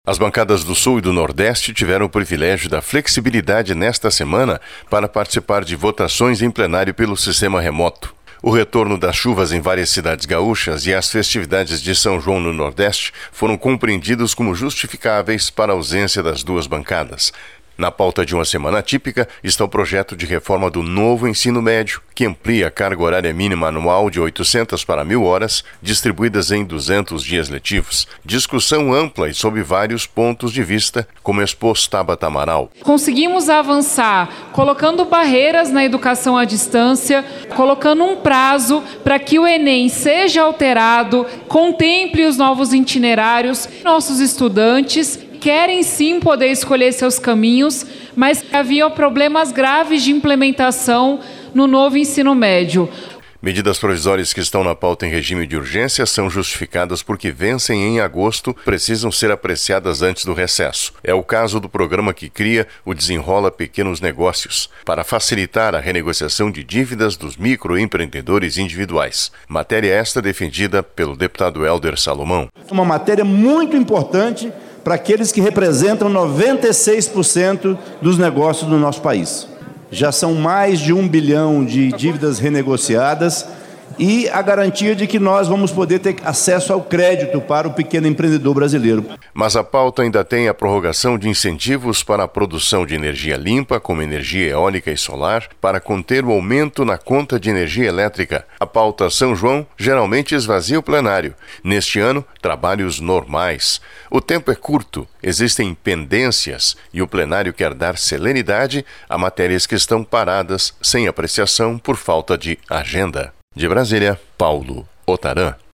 As bancadas do Sul e do Nordeste tiveram o privilégio da flexibilidade nesta semana para participar de votações em plenário pelo sistema remoto. O retorno das chuvas em várias cidades gaúchas e as festividades de São João no Nordeste foram compreendidos como justificáveis para a ausência das duas bancadas. Na pauta de uma semana atípica está o projeto de reforma do novo ensino médio, que amplia a carga horária mínima anual de 800 para 1.000 horas, distribuídas em 200 dias letivos. Discussão ampla e sob vários pontos de vista, como expôs Tabata Amaral. Conseguimos avançar colocando barreiras na educação à distância, colocando um prazo para que o Enem seja alterado, contemple os novos itinerários. Nossos estudantes querem sim poder escolher seus caminhos, mas havia problemas graves de implementação no novo ensino médio. Medidas provisórias que estão na pauta em regime de urgência são justificadas porque vencem em agosto, precisam ser apreciadas antes do recesso. É o caso do programa que cria o Desenrola Pequenos Negócios, para facilitar a renegociação de dívidas dos microempreendedores individuais. Matéria esta defendida pelo deputado Hélder Salomão. Uma matéria muito importante para aqueles que representam 96% dos negócios do nosso país. Já são mais de 1 bilhão de dívidas renegociadas e a garantia de que nós vamos poder ter acesso ao crédito para o pequeno empreendedor brasileiro. Mas a pauta ainda tem a prorrogação de incentivos para a produção de energia limpa, como energia eólica e solar, para conter o aumento na conta de energia elétrica. A pauta São João geralmente esvazia o plenário. Neste ano, trabalhos normais. O tempo é curto, existem pendências e o plenário quer dar celeridade a matérias que estão paradas sem apreciação por falta de agenda. De Brasília, Paulo Otarã.